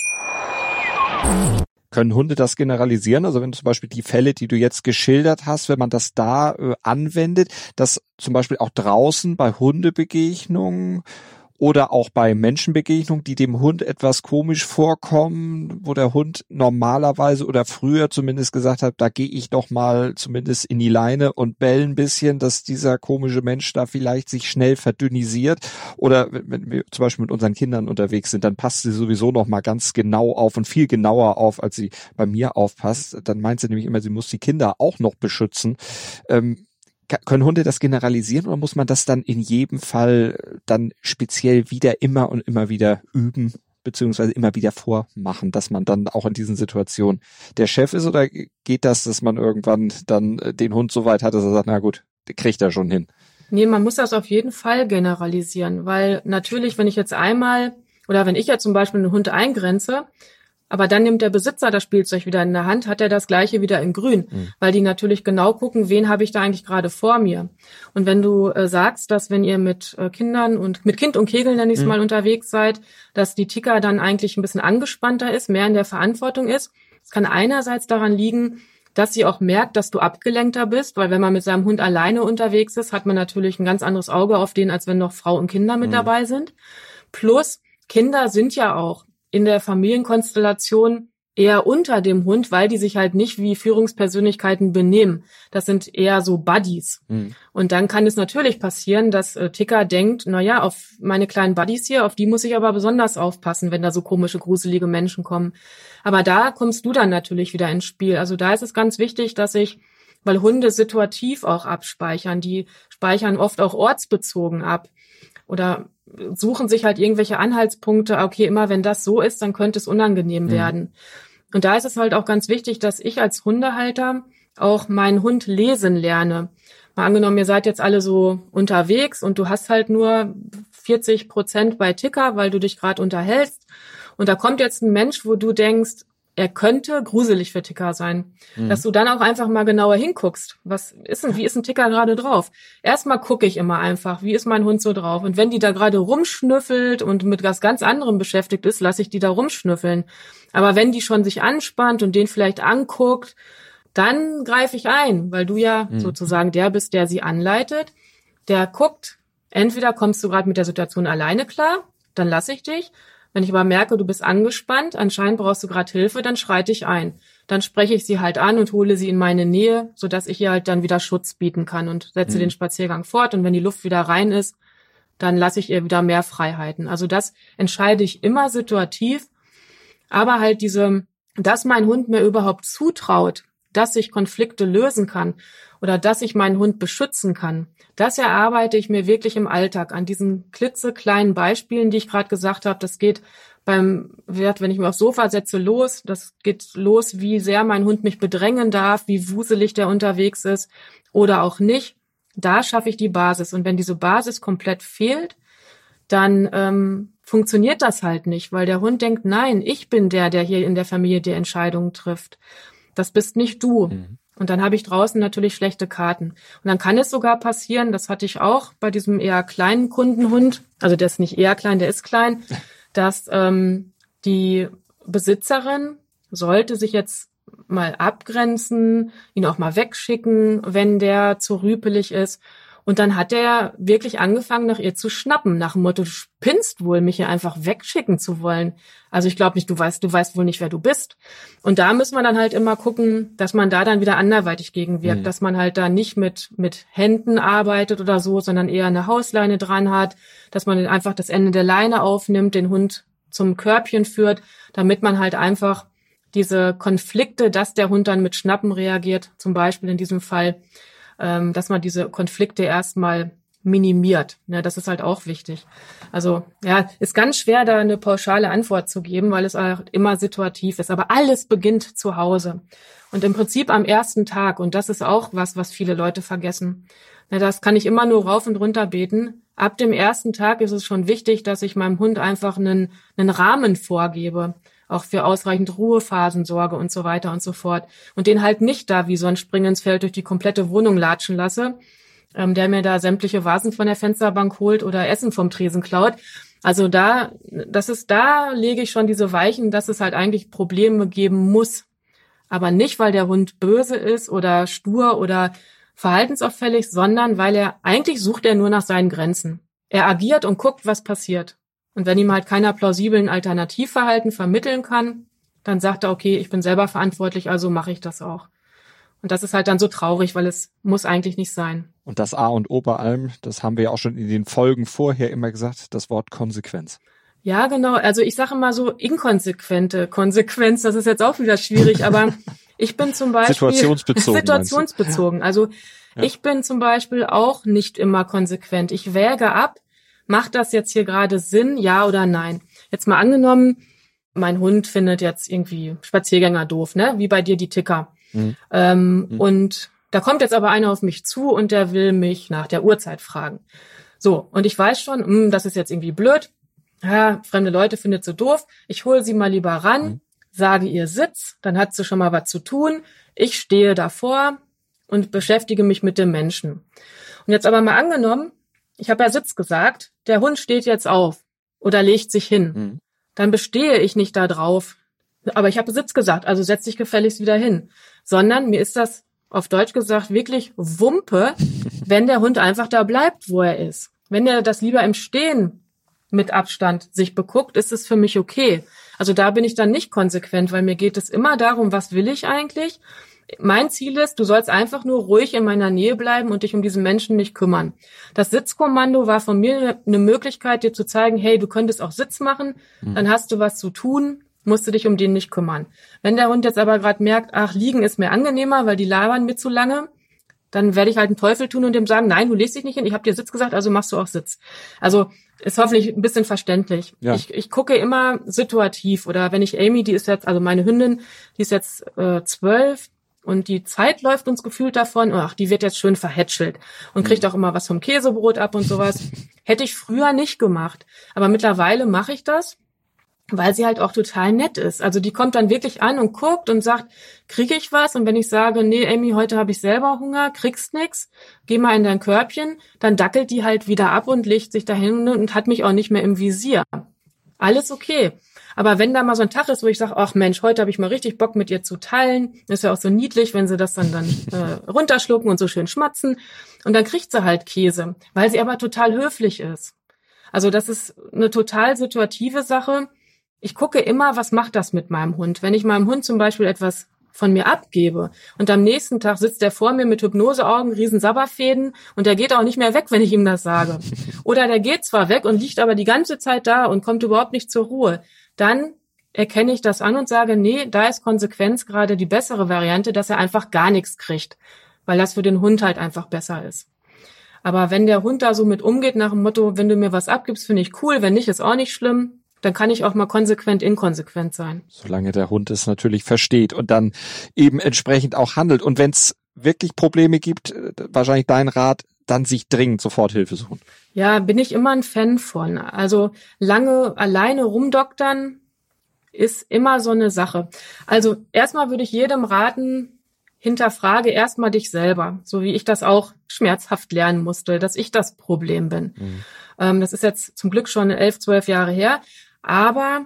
Können Hunde das generalisieren? Also wenn zum Beispiel die Fälle, die du jetzt geschildert hast, wenn man das da äh, anwendet, dass zum Beispiel auch draußen bei Hundebegegnungen oder auch bei Menschenbegegnungen, die dem Hund etwas komisch vorkommen, wo der Hund normalerweise oder früher zumindest gesagt hat, da gehe ich doch mal zumindest in die Leine und bell ein bisschen, dass dieser komische Mensch da vielleicht sich schnell verdünnisiert. Oder wenn wir zum Beispiel mit unseren Kindern unterwegs sind, dann passt sie sowieso noch mal ganz genau auf und viel genauer auf, als sie bei mir aufpasst. Dann meint sie nämlich immer, sie muss die Kinder auch noch beschützen. Ähm, Können Hunde das generalisieren oder muss man das dann in jedem Fall dann speziell wieder immer und immer wieder üben, beziehungsweise immer wieder vormachen, dass man dann auch in diesen Situationen der Chef ist? Oder geht das, dass man irgendwann dann den Hund so weit hat, dass er sagt, na gut, kriegt er schon hin? Nee, man muss das auf jeden Fall generalisieren, weil natürlich, wenn ich jetzt einmal oder wenn ich jetzt zum Beispiel einen Hund eingrenze, aber dann nimmt der Besitzer das Spielzeug wieder in der Hand, hat er das Gleiche wieder in grün, mhm. weil die natürlich genau gucken, wen habe ich da eigentlich gerade vor mir. Und wenn du äh, sagst, dass wenn ihr mit äh, Kindern und mit Kind und Kegel, nenne ich es mhm. mal, unterwegs seid, dass die Ticker dann eigentlich ein bisschen angespannter ist, mehr in der Verantwortung ist. Es kann einerseits daran liegen, dass sie auch merkt, dass du abgelenkter bist, weil wenn man mit seinem Hund alleine unterwegs ist, hat man natürlich ein ganz anderes Auge auf den, als wenn noch Frau und Kinder mit mhm. dabei sind. Plus, Kinder sind ja auch in der Familienkonstellation eher unter dem Hund, weil die sich halt nicht wie Führungspersönlichkeiten benehmen. Das sind eher so Buddies. Mhm. Und dann kann es natürlich passieren, dass äh, Ticker denkt, na ja, auf meine kleinen Buddies hier, auf die muss ich aber besonders aufpassen, wenn da so komische, gruselige Menschen kommen. Aber da kommst du dann natürlich wieder ins Spiel. Also da ist es ganz wichtig, dass ich, weil Hunde situativ auch abspeichern, die speichern oft auch ortsbezogen ab. Oder suchen sich halt irgendwelche Anhaltspunkte, okay, immer wenn das so ist, dann könnte es unangenehm mhm. werden. Und da ist es halt auch ganz wichtig, dass ich als Hundehalter auch meinen Hund lesen lerne. Mal angenommen, ihr seid jetzt alle so unterwegs und du hast halt nur vierzig Prozent bei Ticker, weil du dich gerade unterhältst. Und da kommt jetzt ein Mensch, wo du denkst, er könnte gruselig für Ticker sein. Mhm. Dass du dann auch einfach mal genauer hinguckst. Was ist denn, wie ist ein Ticker gerade drauf? Erstmal gucke ich immer einfach, wie ist mein Hund so drauf? Und wenn die da gerade rumschnüffelt und mit was ganz anderem beschäftigt ist, lasse ich die da rumschnüffeln. Aber wenn die schon sich anspannt und den vielleicht anguckt, dann greife ich ein, weil du ja mhm. sozusagen der bist, der sie anleitet. Der guckt, entweder kommst du gerade mit der Situation alleine klar, dann lasse ich dich. Wenn ich aber merke, du bist angespannt, anscheinend brauchst du gerade Hilfe, dann schreite ich ein. Dann spreche ich sie halt an und hole sie in meine Nähe, sodass ich ihr halt dann wieder Schutz bieten kann und setze mhm. den Spaziergang fort. Und wenn die Luft wieder rein ist, dann lasse ich ihr wieder mehr Freiheiten. Also das entscheide ich immer situativ. Aber halt diese, dass mein Hund mir überhaupt zutraut, dass ich Konflikte lösen kann oder dass ich meinen Hund beschützen kann, das erarbeite ich mir wirklich im Alltag an diesen klitzekleinen Beispielen, die ich gerade gesagt habe. Das geht beim Wert, wenn ich mich aufs Sofa setze, los. Das geht los, wie sehr mein Hund mich bedrängen darf, wie wuselig der unterwegs ist oder auch nicht. Da schaffe ich die Basis. Und wenn diese Basis komplett fehlt, dann ähm, funktioniert das halt nicht, weil der Hund denkt, nein, ich bin der, der hier in der Familie die Entscheidungen trifft. Das bist nicht du. Mhm. Und dann habe ich draußen natürlich schlechte Karten. Und dann kann es sogar passieren, das hatte ich auch bei diesem eher kleinen Kundenhund, also der ist nicht eher klein, der ist klein, dass ähm, die Besitzerin sollte sich jetzt mal abgrenzen, ihn auch mal wegschicken, wenn der zu rüpelig ist. Und dann hat er wirklich angefangen, nach ihr zu schnappen, nach dem Motto, du spinnst wohl, mich hier einfach wegschicken zu wollen. Also ich glaube nicht, du weißt, du weißt wohl nicht, wer du bist. Und da muss man dann halt immer gucken, dass man da dann wieder anderweitig gegenwirkt, mhm. dass man halt da nicht mit mit Händen arbeitet oder so, sondern eher eine Hausleine dran hat, dass man einfach das Ende der Leine aufnimmt, den Hund zum Körbchen führt, damit man halt einfach diese Konflikte, dass der Hund dann mit Schnappen reagiert, zum Beispiel in diesem Fall, dass man diese Konflikte erstmal minimiert. Ja, das ist halt auch wichtig. Also ja, ist ganz schwer, da eine pauschale Antwort zu geben, weil es auch immer situativ ist. Aber alles beginnt zu Hause. Und im Prinzip am ersten Tag. Und das ist auch was, was viele Leute vergessen. Ja, das kann ich immer nur rauf und runter beten. Ab dem ersten Tag ist es schon wichtig, dass ich meinem Hund einfach einen, einen Rahmen vorgebe. Auch für ausreichend Ruhephasen sorge und so weiter und so fort. Und den halt nicht da wie so ein Spring ins Feld durch die komplette Wohnung latschen lasse, ähm, der mir da sämtliche Vasen von der Fensterbank holt oder Essen vom Tresen klaut. Also da, das ist, da lege ich schon diese Weichen, dass es halt eigentlich Probleme geben muss. Aber nicht, weil der Hund böse ist oder stur oder verhaltensauffällig, sondern weil er, eigentlich sucht er nur nach seinen Grenzen. Er agiert und guckt, was passiert. Und wenn ihm halt keiner plausiblen Alternativverhalten vermitteln kann, dann sagt er, okay, ich bin selber verantwortlich, also mache ich das auch. Und das ist halt dann so traurig, weil es muss eigentlich nicht sein. Und das A und O bei allem, das haben wir ja auch schon in den Folgen vorher immer gesagt, das Wort Konsequenz. Ja, genau. Also ich sage immer so inkonsequente Konsequenz, das ist jetzt auch wieder schwierig, aber ich bin zum Beispiel situationsbezogen. Situationsbezogen. Also ja. Ich bin zum Beispiel auch nicht immer konsequent. Ich wäge ab, macht das jetzt hier gerade Sinn, ja oder nein? Jetzt mal angenommen, mein Hund findet jetzt irgendwie Spaziergänger doof, ne? Wie bei dir die Ticker. Mhm. Ähm, mhm. Und da kommt jetzt aber einer auf mich zu und der will mich nach der Uhrzeit fragen. So, und ich weiß schon, mh, das ist jetzt irgendwie blöd. Ja, fremde Leute findet sie doof. Ich hole sie mal lieber ran, mhm. sage ihr Sitz, dann hat sie schon mal was zu tun. Ich stehe davor und beschäftige mich mit dem Menschen. Und jetzt aber mal angenommen, ich habe ja Sitz gesagt, der Hund steht jetzt auf oder legt sich hin. Mhm. Dann bestehe ich nicht da drauf. Aber ich habe Sitz gesagt, also setz dich gefälligst wieder hin. Sondern mir ist das auf Deutsch gesagt wirklich Wumpe, wenn der Hund einfach da bleibt, wo er ist. Wenn er das lieber im Stehen mit Abstand sich beguckt, ist es für mich okay. Also da bin ich dann nicht konsequent, weil mir geht es immer darum, was will ich eigentlich? Mein Ziel ist, du sollst einfach nur ruhig in meiner Nähe bleiben und dich um diesen Menschen nicht kümmern. Das Sitzkommando war von mir eine Möglichkeit, dir zu zeigen, hey, du könntest auch Sitz machen, mhm. dann hast du was zu tun, musst du dich um den nicht kümmern. Wenn der Hund jetzt aber gerade merkt, ach, liegen ist mir angenehmer, weil die labern mir zu lange, dann werde ich halt einen Teufel tun und dem sagen, nein, du legst dich nicht hin, ich habe dir Sitz gesagt, also machst du auch Sitz. Also ist hoffentlich ein bisschen verständlich. Ja. Ich, ich gucke immer situativ oder wenn ich Amy, die ist jetzt, also meine Hündin, die ist jetzt äh, zwölf, und die Zeit läuft uns gefühlt davon, ach, die wird jetzt schön verhätschelt und kriegt auch immer was vom Käsebrot ab und sowas. Hätte ich früher nicht gemacht. Aber mittlerweile mache ich das, weil sie halt auch total nett ist. Also die kommt dann wirklich an und guckt und sagt, kriege ich was? Und wenn ich sage, nee, Amy, heute habe ich selber Hunger, kriegst nix, geh mal in dein Körbchen, dann dackelt die halt wieder ab und legt sich dahin und hat mich auch nicht mehr im Visier. Alles okay. Aber wenn da mal so ein Tag ist, wo ich sage, ach Mensch, heute habe ich mal richtig Bock mit ihr zu teilen, ist ja auch so niedlich, wenn sie das dann dann äh, runterschlucken und so schön schmatzen und dann kriegt sie halt Käse, weil sie aber total höflich ist. Also das ist eine total situative Sache. Ich gucke immer, was macht das mit meinem Hund? Wenn ich meinem Hund zum Beispiel etwas von mir abgebe und am nächsten Tag sitzt der vor mir mit Hypnoseaugen, riesen Sabberfäden und der geht auch nicht mehr weg, wenn ich ihm das sage. Oder der geht zwar weg und liegt aber die ganze Zeit da und kommt überhaupt nicht zur Ruhe. Dann erkenne ich das an und sage, nee, da ist Konsequenz gerade die bessere Variante, dass er einfach gar nichts kriegt, weil das für den Hund halt einfach besser ist. Aber wenn der Hund da so mit umgeht nach dem Motto, wenn du mir was abgibst, finde ich cool, wenn nicht, ist auch nicht schlimm, dann kann ich auch mal konsequent inkonsequent sein. Solange der Hund es natürlich versteht und dann eben entsprechend auch handelt. Und wenn es wirklich Probleme gibt, wahrscheinlich dein Rat, dann sich dringend sofort Hilfe suchen. Ja, bin ich immer ein Fan von. Also lange alleine rumdoktern ist immer so eine Sache. Also erstmal würde ich jedem raten, hinterfrage erstmal dich selber, so wie ich das auch schmerzhaft lernen musste, dass ich das Problem bin. Mhm. Ähm, das ist jetzt zum Glück schon elf, zwölf Jahre her, aber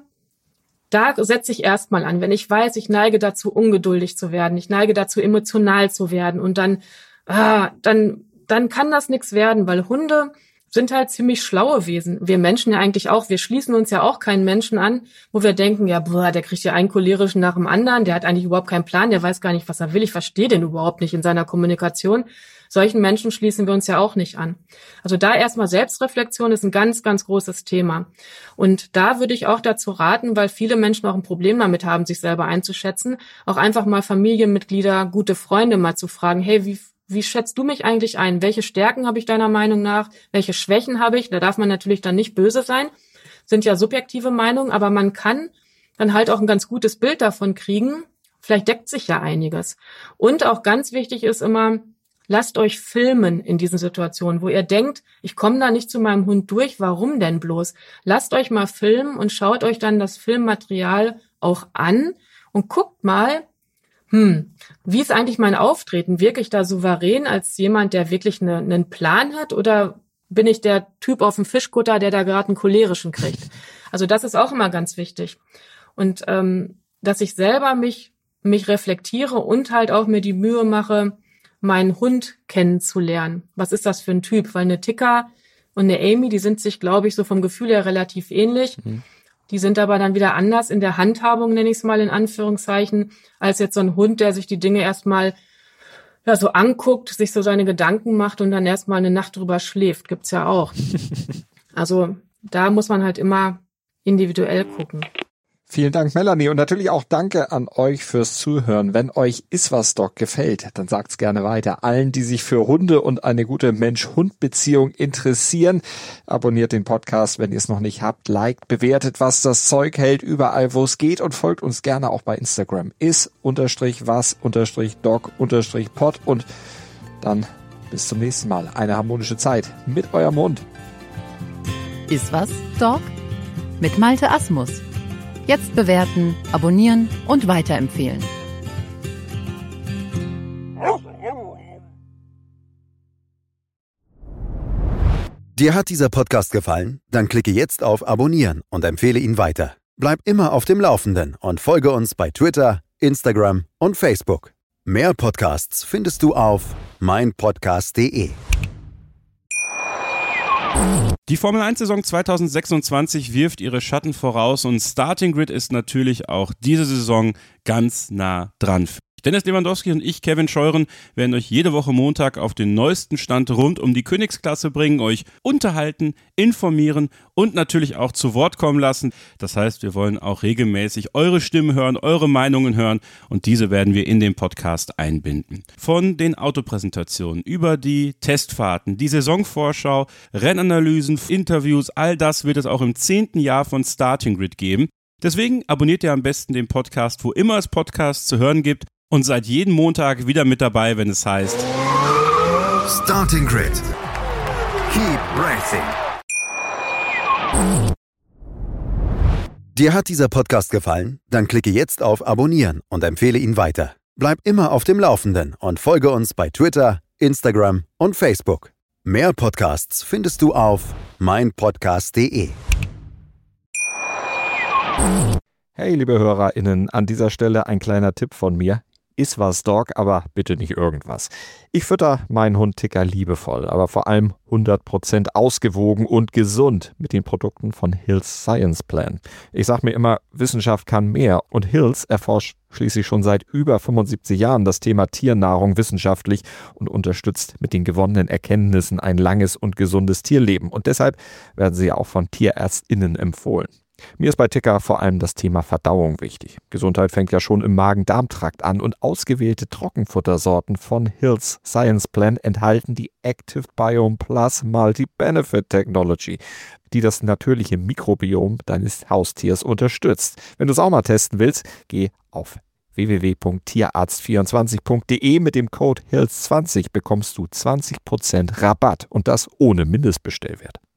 da setze ich erstmal an, wenn ich weiß, ich neige dazu, ungeduldig zu werden, ich neige dazu, emotional zu werden und dann, ah, dann, dann kann das nichts werden, weil Hunde sind halt ziemlich schlaue Wesen. Wir Menschen ja eigentlich auch. Wir schließen uns ja auch keinen Menschen an, wo wir denken, ja, boah, der kriegt ja einen cholerischen nach dem anderen, der hat eigentlich überhaupt keinen Plan, der weiß gar nicht, was er will, ich verstehe den überhaupt nicht in seiner Kommunikation. Solchen Menschen schließen wir uns ja auch nicht an. Also da erstmal Selbstreflexion ist ein ganz, ganz großes Thema. Und da würde ich auch dazu raten, weil viele Menschen auch ein Problem damit haben, sich selber einzuschätzen, auch einfach mal Familienmitglieder, gute Freunde mal zu fragen, hey, wie Wie schätzt du mich eigentlich ein? Welche Stärken habe ich deiner Meinung nach? Welche Schwächen habe ich? Da darf man natürlich dann nicht böse sein. Sind ja subjektive Meinungen, aber man kann dann halt auch ein ganz gutes Bild davon kriegen. Vielleicht deckt sich ja einiges. Und auch ganz wichtig ist immer, lasst euch filmen in diesen Situationen, wo ihr denkt, ich komme da nicht zu meinem Hund durch. Warum denn bloß? Lasst euch mal filmen und schaut euch dann das Filmmaterial auch an und guckt mal, Hm, wie ist eigentlich mein Auftreten? Wirke ich da souverän als jemand, der wirklich eine, einen Plan hat, oder bin ich der Typ auf dem Fischkutter, der da gerade einen cholerischen kriegt? Also das ist auch immer ganz wichtig. Und ähm, dass ich selber mich mich reflektiere und halt auch mir die Mühe mache, meinen Hund kennenzulernen. Was ist das für ein Typ? Weil eine Tika und eine Amy, die sind sich, glaube ich, so vom Gefühl her relativ ähnlich. Mhm. Die sind aber dann wieder anders in der Handhabung, nenne ich es mal in Anführungszeichen, als jetzt so ein Hund, der sich die Dinge erstmal ja, so anguckt, sich so seine Gedanken macht und dann erstmal eine Nacht drüber schläft. Gibt's ja auch. Also da muss man halt immer individuell gucken. Vielen Dank, Melanie, und natürlich auch danke an euch fürs Zuhören. Wenn euch Iswas Dog gefällt, dann sagt's gerne weiter. Allen, die sich für Hunde und eine gute Mensch-Hund-Beziehung interessieren, abonniert den Podcast, wenn ihr es noch nicht habt, liked, bewertet, was das Zeug hält, überall, wo es geht, und folgt uns gerne auch bei Instagram. is unterstrich was unterstrich dog unterstrich pod, und dann bis zum nächsten Mal. Eine harmonische Zeit mit eurem Hund. Iswas Dog? Mit Malte Asmus. Jetzt bewerten, abonnieren und weiterempfehlen. Dir hat dieser Podcast gefallen? Dann klicke jetzt auf Abonnieren und empfehle ihn weiter. Bleib immer auf dem Laufenden und folge uns bei Twitter, Instagram und Facebook. Mehr Podcasts findest du auf mein podcast punkt de. Die Formel eins Saison zwanzig sechsundzwanzig wirft ihre Schatten voraus und Starting Grid ist natürlich auch diese Saison ganz nah dran. Dennis Lewandowski und ich, Kevin Scheuren, werden euch jede Woche Montag auf den neuesten Stand rund um die Königsklasse bringen, euch unterhalten, informieren und natürlich auch zu Wort kommen lassen. Das heißt, wir wollen auch regelmäßig eure Stimmen hören, eure Meinungen hören, und diese werden wir in den Podcast einbinden. Von den Autopräsentationen über die Testfahrten, die Saisonvorschau, Rennanalysen, Interviews, all das wird es auch im zehnten Jahr von Starting Grid geben. Deswegen abonniert ihr am besten den Podcast, wo immer es Podcasts zu hören gibt, und seid jeden Montag wieder mit dabei, wenn es heißt Starting Grid. Keep racing. Dir hat dieser Podcast gefallen? Dann klicke jetzt auf Abonnieren und empfehle ihn weiter. Bleib immer auf dem Laufenden und folge uns bei Twitter, Instagram und Facebook. Mehr Podcasts findest du auf mein podcast punkt de. Hey, liebe HörerInnen, an dieser Stelle ein kleiner Tipp von mir. Iswas Dog, aber bitte nicht irgendwas. Ich fütter meinen Hund Tika liebevoll, aber vor allem hundert Prozent ausgewogen und gesund mit den Produkten von Hill's Science Plan. Ich sag mir immer, Wissenschaft kann mehr, und Hill's erforscht schließlich schon seit über fünfundsiebzig Jahren das Thema Tiernahrung wissenschaftlich und unterstützt mit den gewonnenen Erkenntnissen ein langes und gesundes Tierleben. Und deshalb werden sie auch von TierärztInnen empfohlen. Mir ist bei Ticker vor allem das Thema Verdauung wichtig. Gesundheit fängt ja schon im Magen-Darm-Trakt an und ausgewählte Trockenfuttersorten von Hill's Science Plan enthalten die Active Biome Plus Multi-Benefit Technology, die das natürliche Mikrobiom deines Haustiers unterstützt. Wenn du es auch mal testen willst, geh auf w w w punkt tierarzt vierundzwanzig punkt d e. Mit dem Code H I L S zwanzig bekommst du zwanzig Prozent Rabatt und das ohne Mindestbestellwert.